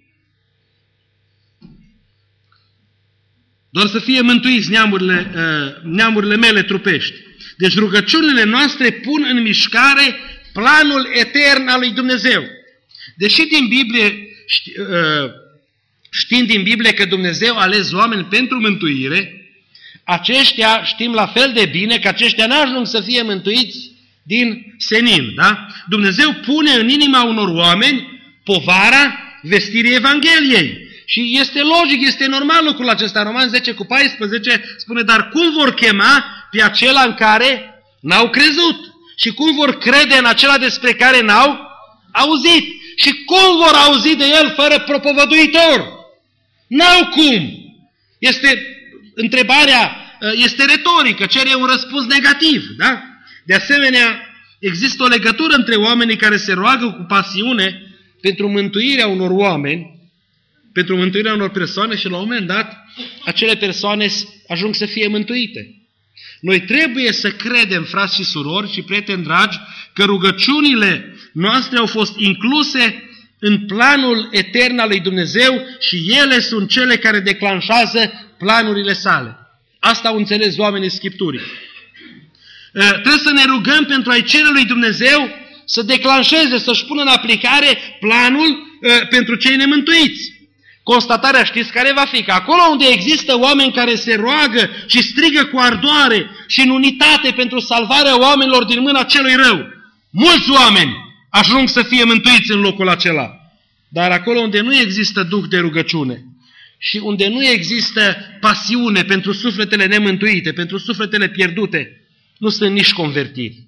Doar să fie mântuiți neamurile mele trupești. Deci rugăciunile noastre pun în mișcare planul etern al lui Dumnezeu. Deși din Biblie, știind din Biblie că Dumnezeu a ales oameni pentru mântuire, aceștia știm la fel de bine că aceștia n-ajung să fie mântuiți din senin. Da? Dumnezeu pune în inima unor oameni povara vestirii Evangheliei. Și este logic, este normal lucrul acesta. Roman 10:14 spune, dar cum vor chema pe acela în care n-au crezut? Și cum vor crede în acela despre care n-au auzit? Și cum vor auzi de el fără propovăduitor? N-au cum. Întrebarea este retorică, cere un răspuns negativ. Da? De asemenea, există o legătură între oamenii care se roagă cu pasiune pentru mântuirea unor oameni pentru mântuirea unor persoane și la un moment dat acele persoane ajung să fie mântuite. Noi trebuie să credem, frați și surori și prieteni dragi, că rugăciunile noastre au fost incluse în planul etern al lui Dumnezeu și ele sunt cele care declanșează planurile sale. Asta au înțeles oamenii Scripturii. Trebuie să ne rugăm pentru a-i cere lui Dumnezeu să declanșeze, să-și pună în aplicare planul pentru cei nemântuiți. Constatarea știți care va fi? Că acolo unde există oameni care se roagă și strigă cu ardoare și în unitate pentru salvarea oamenilor din mâna celui rău, mulți oameni ajung să fie mântuiți în locul acela. Dar acolo unde nu există duh de rugăciune și unde nu există pasiune pentru sufletele nemântuite, pentru sufletele pierdute, nu sunt nici convertiri.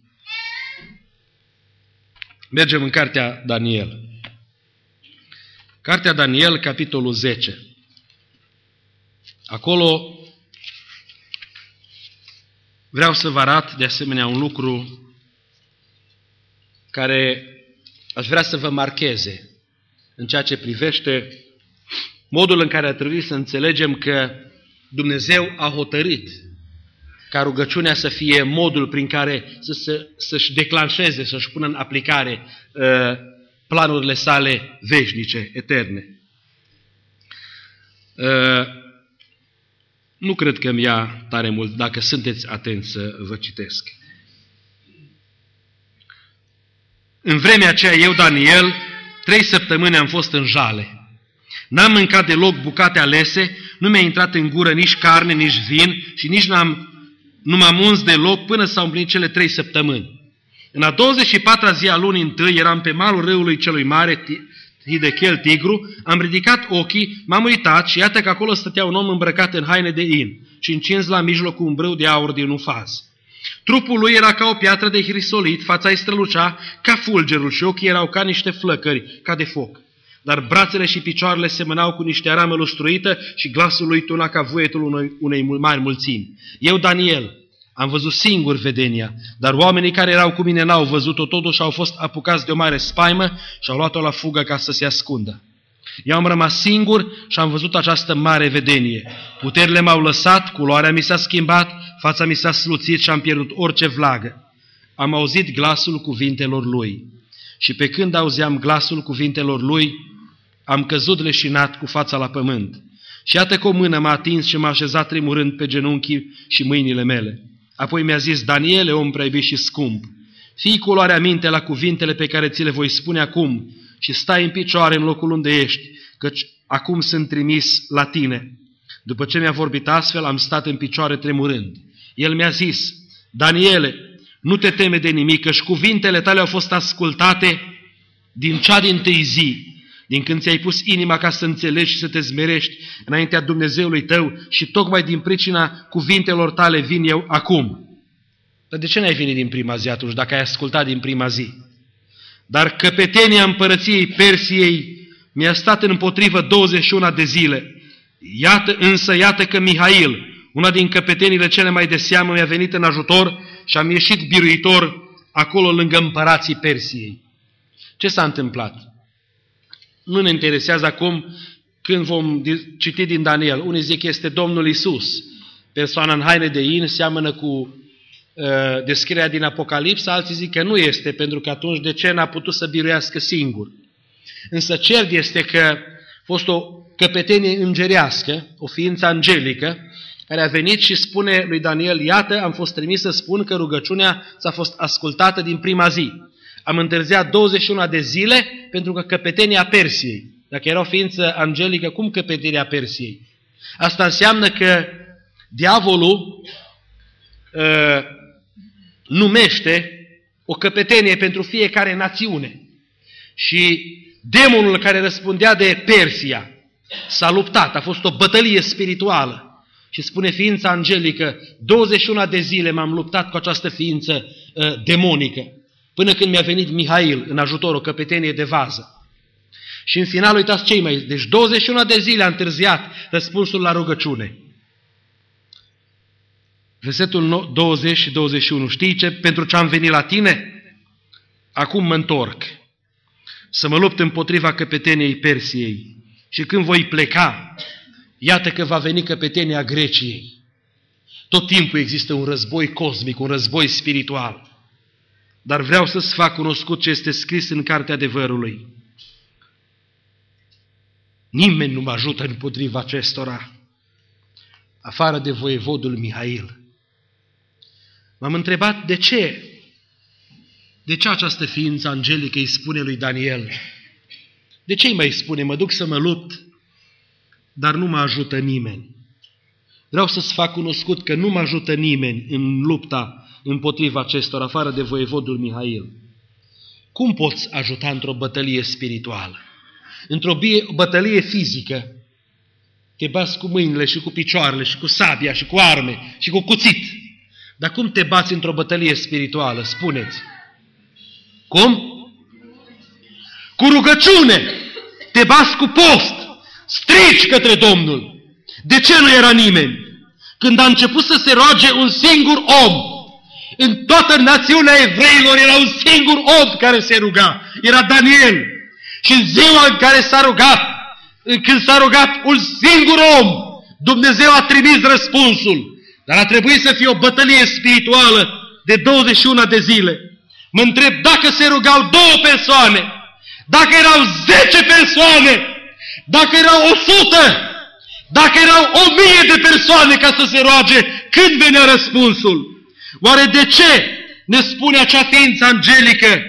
Mergem în cartea Daniel. Cartea Daniel, capitolul 10. Acolo vreau să vă arăt de asemenea un lucru care aș vrea să vă marcheze în ceea ce privește modul în care ar trebui să înțelegem că Dumnezeu a hotărât ca rugăciunea să fie modul prin care să-și declanșeze, să-și pună în aplicare planurile sale veșnice, eterne. Nu cred că îmi ia tare mult, dacă sunteți atenți să vă citesc. În vremea aceea eu, Daniel, 3 săptămâni am fost în jale. N-am mâncat deloc bucate alese, nu mi-a intrat în gură nici carne, nici vin și nici nu m-am uns deloc până s-au împlinit cele 3 săptămâni. În a 24-a zi a lunii întâi eram pe malul râului celui mare, Hidechel Tigru, am ridicat ochii, m-am uitat și iată că acolo stătea un om îmbrăcat în haine de in și încins la mijlocul un brâu de aur din ufaz. Trupul lui era ca o piatră de hrisolit, fața îi strălucea ca fulgerul și ochii erau ca niște flăcări, ca de foc. Dar brațele și picioarele semănau cu niște aramă lustruită și glasul lui tuna ca vuietul unei mari mulțimi. Eu, Daniel, am văzut singur vedenia, dar oamenii care erau cu mine n-au văzut-o, totuși au fost apucați de o mare spaimă și au luat-o la fugă ca să se ascundă. Eu am rămas singur și am văzut această mare vedenie. Puterile m-au lăsat, culoarea mi s-a schimbat, fața mi s-a sluțit și am pierdut orice vlagă. Am auzit glasul cuvintelor lui și pe când auzeam glasul cuvintelor lui, am căzut leșinat cu fața la pământ. Și iată că o mână m-a atins și m-a așezat tremurând pe genunchii și mâinile mele. Apoi mi-a zis: Daniele, om prea iubit și scump, fii cu luarea minte la cuvintele pe care ți le voi spune acum și stai în picioare în locul unde ești, căci acum sunt trimis la tine. După ce mi-a vorbit astfel, am stat în picioare tremurând. El mi-a zis: Daniele, nu te teme de nimic, căci cuvintele tale au fost ascultate din cea dintâi zi, din când ți-ai pus inima ca să înțelegi și să te smerești înaintea Dumnezeului tău și tocmai din pricina cuvintelor tale vin eu acum. Dar de ce n-ai venit din prima zi atunci, dacă ai ascultat din prima zi? Dar căpetenia împărăției Persiei mi-a stat împotrivă 21 de zile. Iată că Mihail, una din căpetenile cele mai de seamă, mi-a venit în ajutor și am ieșit biruitor acolo lângă împărații Persiei. Ce s-a întâmplat? Nu ne interesează acum când vom citi din Daniel. Unii zic că este Domnul Iisus. Persoana în haine de in seamănă cu descrierea din Apocalipsa, alții zic că nu este, pentru că atunci de ce n-a putut să biruiască singur? Însă cert este că a fost o căpetenie îngerească, o ființă angelică, care a venit și spune lui Daniel: iată, am fost trimis să spun că rugăciunea ți-a fost ascultată din prima zi. Am întârziat 21 de zile pentru că căpetenia Persiei. Dacă era o ființă angelică, cum căpetenia Persiei? Asta înseamnă că diavolul numește o căpetenie pentru fiecare națiune. Și demonul care răspundea de Persia s-a luptat, a fost o bătălie spirituală. Și spune ființa angelică: 21 de zile m-am luptat cu această ființă demonică, până când mi-a venit Mihail în ajutor, o căpetenie de vază. Și în final, uitați cei mai... Deci 21 de zile a întârziat răspunsul la rugăciune. Versetul 20 și 21. Știi ce? Pentru ce am venit la tine? Acum mă întorc să mă lupt împotriva căpeteniei Persiei Și când voi pleca, iată că va veni căpetenia Greciei. Tot timpul există un război cosmic, un război spiritual. Dar vreau să-ți fac cunoscut ce este scris în Cartea Adevărului. Nimeni nu mă ajută împotriva acestora, afară de voievodul Mihail. M-am întrebat de ce? De ce această ființă angelică îi spune lui Daniel? De ce îi mai spune, mă duc să mă lupt, dar nu mă ajută nimeni? Vreau să-ți fac cunoscut că nu mă ajută nimeni în lupta împotriva acestora, afară de voievodul Mihail. Cum poți ajuta într-o bătălie spirituală? Într-o bătălie fizică, te bați cu mâinile și cu picioarele și cu sabia și cu arme și cu cuțit. Dar cum te bați într-o bătălie spirituală? Spuneți. Cum? Cu rugăciune. Te bați cu post. Strigi către Domnul. De ce nu era nimeni? Când a început să se roage un singur om, în toată națiunea evreilor era un singur om care se ruga. Era Daniel. Și în ziua în care s-a rugat, când s-a rugat un singur om, Dumnezeu a trimis răspunsul. Dar a trebuit să fie o bătălie spirituală de 21 de zile. Mă întreb dacă se rugau 2 persoane, dacă erau 10 persoane, dacă erau 100, dacă erau 1000 de persoane ca să se roage, când venea răspunsul? Oare de ce ne spune acea ființă angelică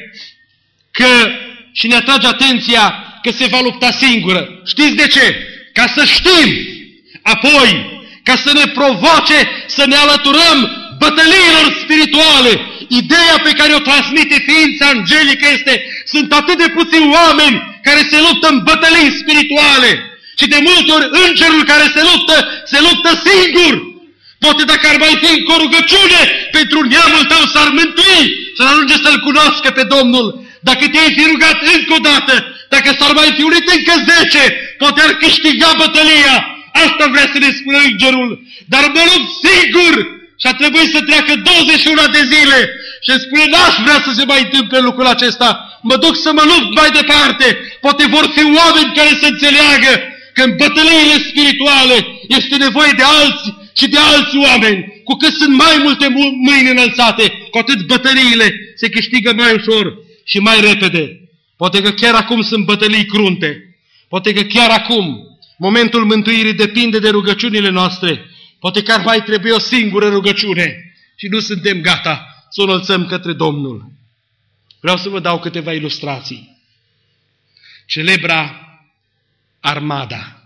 și ne atrage atenția că se va lupta singură? Știți de ce? Ca să știm, apoi, ca să ne provoace să ne alăturăm bătăliilor spirituale. Ideea pe care o transmite ființa angelică este: sunt atât de puțini oameni care se luptă în bătălii spirituale. Și de multe ori îngerul care se luptă singur. Poate dacă ar mai fi încă o rugăciune, pentru neamul tău s-ar mântui, să ajunge să-L cunoască pe Domnul. Dacă te-ai fi rugat încă o dată, dacă s-ar mai fi unit încă 10, poate ar câștiga bătălia. Asta vrea să ne spună îngerul. Dar mă lupt singur și a trebuit să treacă 21 de zile. Și îmi spune: n-aș vrea să se mai întâmple lucrul acesta. Mă duc să mă lupt mai departe. Poate vor fi oameni care să înțeleagă că în bătăliile spirituale este nevoie de alții și de alți oameni. Cu cât sunt mai multe mâini înălțate, cu atât bătăliile se câștigă mai ușor și mai repede. Poate că chiar acum sunt bătălii crunte. Poate că chiar acum momentul mântuirii depinde de rugăciunile noastre. Poate că ar mai trebui o singură rugăciune și nu suntem gata să o înălțăm către Domnul. Vreau să vă dau câteva ilustrații. Celebra armada.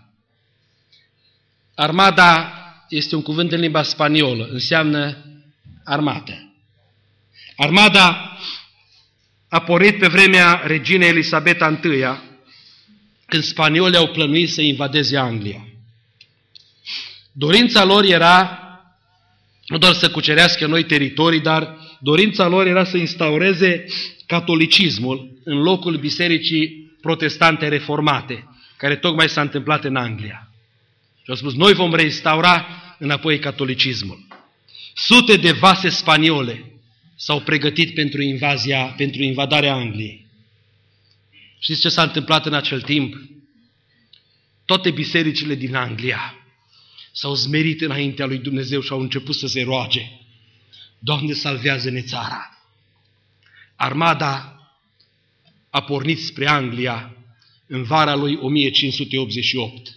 Armada este un cuvânt în limba spaniolă, înseamnă armată. Armada a pornit pe vremea reginei Elisabeta I, când spaniolii au plănuit să invadeze Anglia. Dorința lor era nu doar să cucerească noi teritorii, dar dorința lor era să instaureze catolicismul în locul bisericii protestante reformate, care tocmai s-a întâmplat în Anglia. Și au spus: noi vom reinstaura înapoi catolicismul. Sute de vase spaniole s-au pregătit pentru invadarea Angliei. Știți ce s-a întâmplat în acel timp? Toate bisericile din Anglia s-au zmerit înaintea lui Dumnezeu și au început să se roage: Doamne, salvează-ne țara! Armada a pornit spre Anglia în vara lui 1588.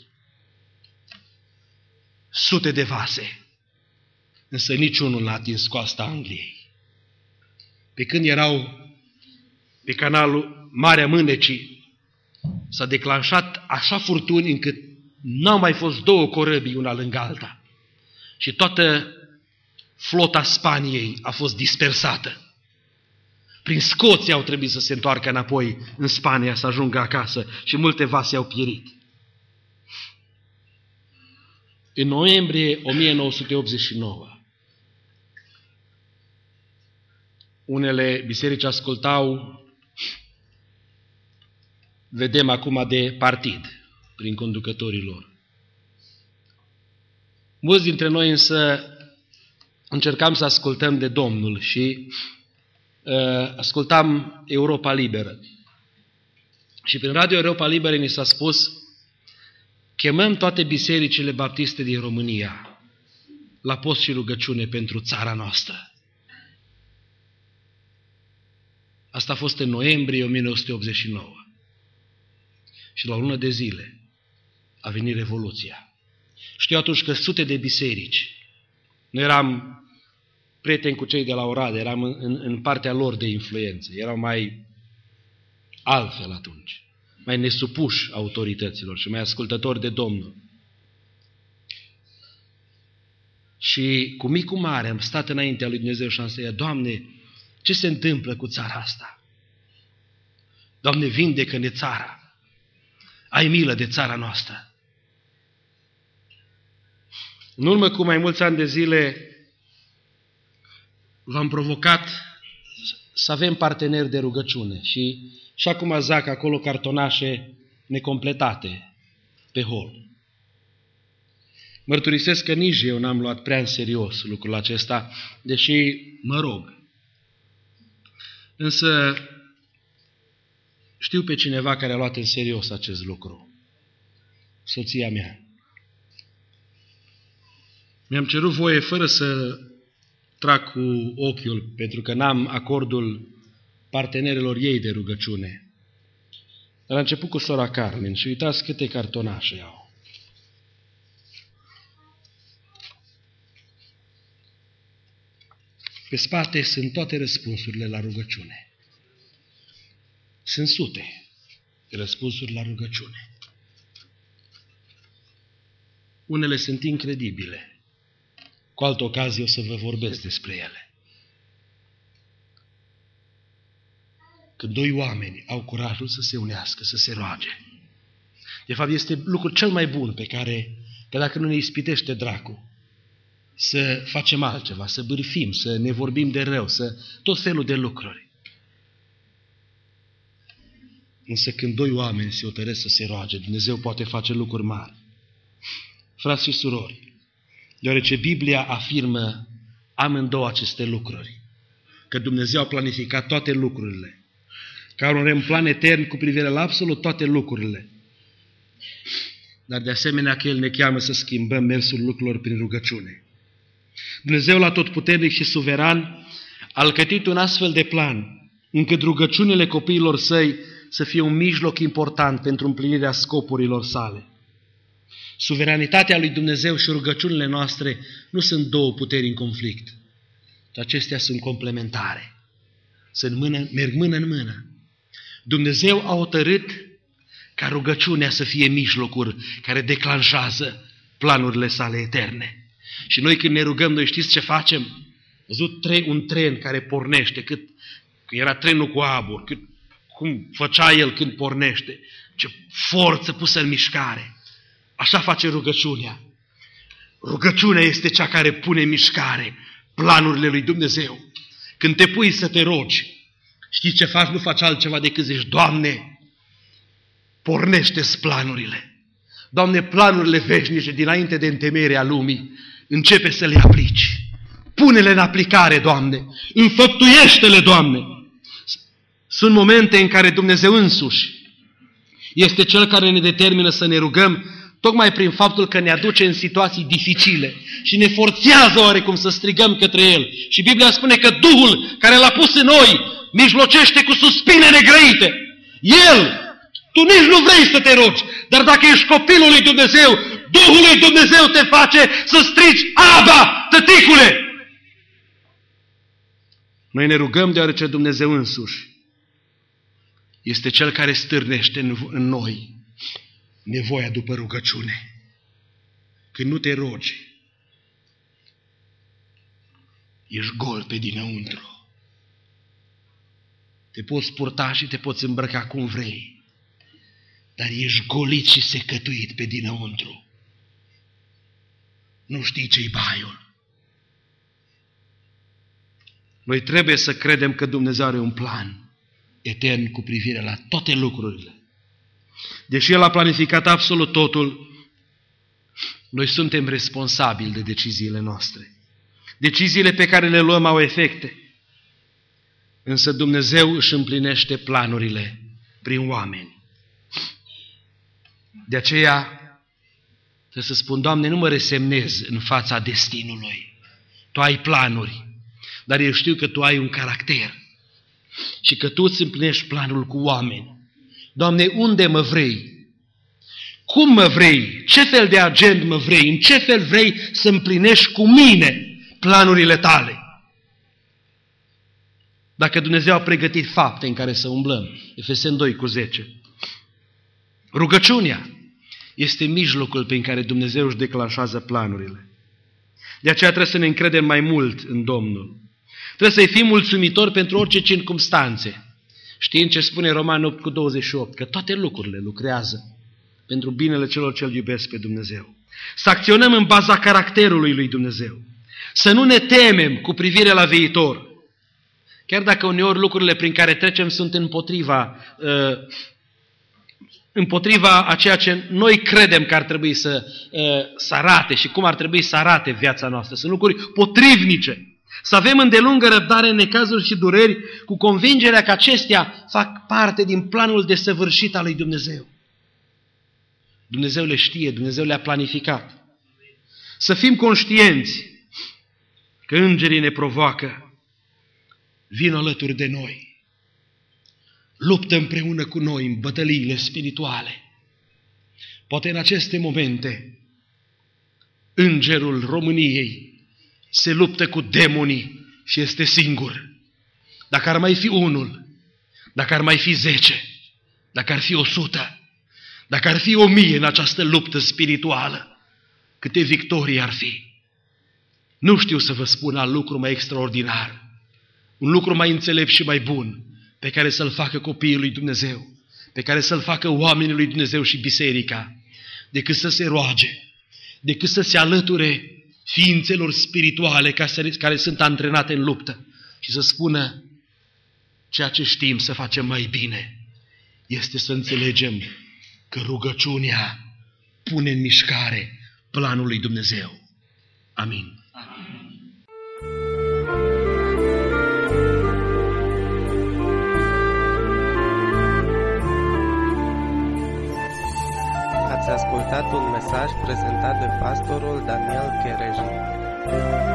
Sute de vase, însă niciunul n-a atins coasta Angliei. Pe când erau pe canalul Marea Mânecii, s-a declanșat așa furtuni încât n-au mai fost 2 corăbii una lângă alta. Și toată flota Spaniei a fost dispersată. Prin Scoția au trebuit să se întoarcă înapoi în Spania, să ajungă acasă, și multe vase au pierit. În noiembrie 1989, unele biserici ascultau, vedem acum, de partid prin conducătorii lor. Mulți dintre noi însă încercam să ascultăm de Domnul și ascultam Europa Liberă. Și prin Radio Europa Liberă ni s-a spus chemăm toate bisericile baptiste din România la post și rugăciune pentru țara noastră. Asta a fost în noiembrie 1989. Și la o lună de zile a venit Revoluția. Știu atunci că sute de biserici, noi eram prieteni cu cei de la Oradea, eram în partea lor de influență, erau mai altfel atunci, mai nesupuși autorităților și mai ascultători de Domnul. Și cu mic cu mare am stat înaintea lui Dumnezeu și am zis: Doamne, ce se întâmplă cu țara asta? Doamne, vindecă-ne țara, ai milă de țara noastră. În urmă cu mai mulți ani de zile v-am provocat să avem parteneri de rugăciune și acum zac acolo cartonașe necompletate pe hol. Mărturisesc că nici eu n-am luat prea în serios lucrul acesta, deși mă rog. Însă știu pe cineva care a luat în serios acest lucru. Soția mea. Mi-am cerut voie fără să trag cu ochiul, pentru că n-am acordul partenerilor ei de rugăciune. Dar a început cu sora Carmen și uitați câte cartonașe au. Pe spate sunt toate răspunsurile la rugăciune. Sunt sute de răspunsuri la rugăciune. Unele sunt incredibile. Cu altă ocazie o să vă vorbesc despre ele. Când doi oameni au curajul să se unească, să se roage. De fapt, este lucrul cel mai bun pe care, că dacă nu ne ispitește dracu, să facem altceva, să bârfim, să ne vorbim de rău, să tot felul de lucruri. Însă când doi oameni se hotărăsc să se roage, Dumnezeu poate face lucruri mari. Frați și surori, deoarece Biblia afirmă amândouă aceste lucruri, că Dumnezeu a planificat toate lucrurile, că are un plan etern cu privire la absolut toate lucrurile, dar de asemenea că El ne cheamă să schimbăm mersul lucrurilor prin rugăciune. Dumnezeu atotputernic și suveran a alcătuit un astfel de plan, încât rugăciunile copiilor săi să fie un mijloc important pentru împlinirea scopurilor sale. Suveranitatea lui Dumnezeu și rugăciunile noastre nu sunt două puteri în conflict, ci acestea sunt complementare, merg mână în mână. Dumnezeu a hotărât ca rugăciunea să fie mijlocul care declanșează planurile sale eterne. Și noi când ne rugăm, noi știți ce facem? Văzut un tren care pornește, cât era trenul cu abur, cum făcea el când pornește, ce forță pusă în mișcare. Așa face rugăciunea. Rugăciunea este cea care pune în mișcare planurile lui Dumnezeu. Când te pui să te rogi, știi ce faci? Nu faci altceva decât zici: Doamne, pornește-ți planurile. Doamne, planurile veșnice dinainte de întemeierea lumii, începe să le aplici. Pune-le în aplicare, Doamne. Înfăptuiește-le, Doamne. Sunt momente în care Dumnezeu însuși este Cel care ne determină să ne rugăm, tocmai prin faptul că ne aduce în situații dificile și ne forțează oarecum să strigăm către El. Și Biblia spune că Duhul care L-a pus în noi mijlocește cu suspine negrăite. El, tu nici nu vrei să te rogi, dar dacă ești copilul lui Dumnezeu, Duhul lui Dumnezeu te face să strigi: Aba, tăticule! Noi ne rugăm deoarece Dumnezeu însuși este Cel care stârnește în noi nevoia după rugăciune. Când nu te rogi, ești gol pe dinăuntru. Te poți purta și te poți îmbrăca cum vrei, dar ești golit și secătuit pe dinăuntru. Nu știi ce-i baiul. Noi trebuie să credem că Dumnezeu are un plan etern cu privire la toate lucrurile. Deși El a planificat absolut totul, noi suntem responsabili de deciziile noastre. Deciziile pe care le luăm au efecte, însă Dumnezeu își împlinește planurile prin oameni. De aceea, Trebuie să spun, Doamne, nu mă resemnez în fața destinului. Tu ai planuri, dar eu știu că Tu ai un caracter și că Tu îți împlinești planul cu oameni. Doamne, unde mă vrei? Cum mă vrei? Ce fel de agent mă vrei? În ce fel vrei să împlinești cu mine planurile Tale? Dacă Dumnezeu a pregătit fapte în care să umblăm, Efeseni 2:10. Rugăciunea este mijlocul prin care Dumnezeu își declanșează planurile. De aceea trebuie să ne încredem mai mult în Domnul. Trebuie să-i fim mulțumitori pentru orice circumstanțe. Știind ce spune Romani 8:28, că toate lucrurile lucrează pentru binele celor ce îl iubesc pe Dumnezeu. Să acționăm în baza caracterului lui Dumnezeu. Să nu ne temem cu privire la viitor. Chiar dacă uneori lucrurile prin care trecem sunt împotriva a ceea ce noi credem că ar trebui să arate și cum ar trebui să arate viața noastră. Sunt lucruri potrivnice. Să avem îndelungă răbdare în necazuri și dureri, cu convingerea că acestea fac parte din planul desăvârșit al lui Dumnezeu. Dumnezeu le știe, Dumnezeu le-a planificat. Să fim conștienți că îngerii ne provoacă, vin alături de noi, luptă împreună cu noi în bătăliile spirituale. Poate în aceste momente, îngerul României se luptă cu demonii și este singur. Dacă ar mai fi unul, dacă ar mai fi 10, dacă ar fi 100, dacă ar fi 1000 în această luptă spirituală, câte victorii ar fi. Nu știu să vă spun alt lucru mai extraordinar, un lucru mai înțelept și mai bun, pe care să-l facă copiii lui Dumnezeu, pe care să-l facă oamenii lui Dumnezeu și biserica, decât să se roage, decât să se alăture ființelor spirituale care sunt antrenate în luptă și să spună: ceea ce știm să facem mai bine este să înțelegem că rugăciunea pune în mișcare planul lui Dumnezeu. Amin. Ați ascultat un mesaj prezentat de pastorul Daniel Chereji.